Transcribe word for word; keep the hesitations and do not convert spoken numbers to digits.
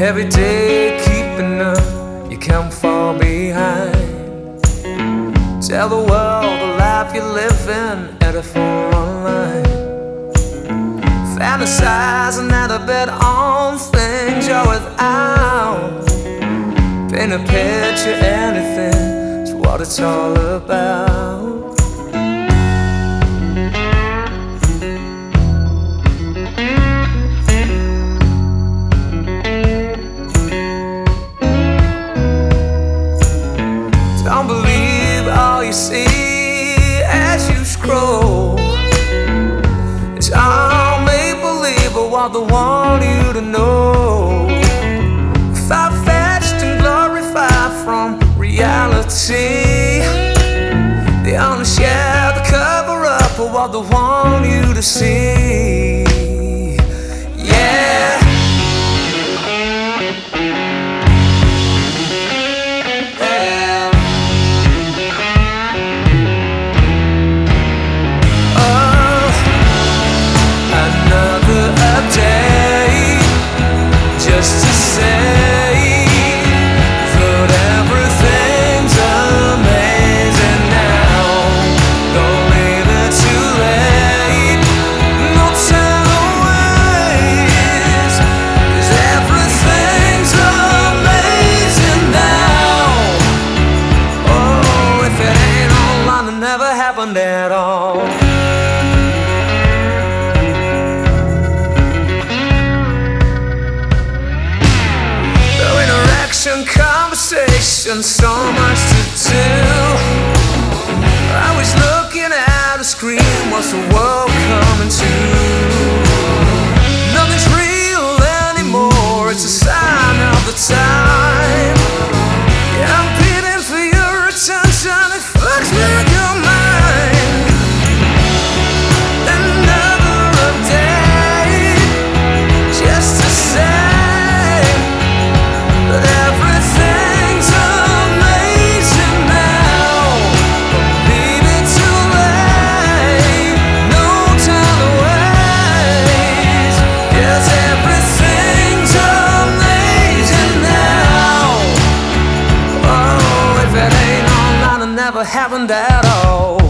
every day keeping up, you can't fall behind. Tell the world the life you're living, edify online. Fantasizing at a bed on things you're without. Paint a picture, anything, it's what it's all about. Don't believe all you see as you scroll. It's all make-believe, but what they want you to know. Far-fetched and glorified from reality. They only share the cover-up of what they want you to see. Yeah. Just to say that everything's amazing now. Don't leave it too late, no time to waste, 'cause everything's amazing now. Oh, if it ain't online, it never happened at all. Conversation, so much to do. I was looking at a screen, what's the world coming to? Nothing's real anymore, it's a sign of the time. Yeah, I'm pleading for your attention, it fucks with your mind. Another update, just to say that everything's amazing now. Don't leave it too late, no time to waste. Yes, everything's amazing now. Oh, if it ain't online, it never happened at all.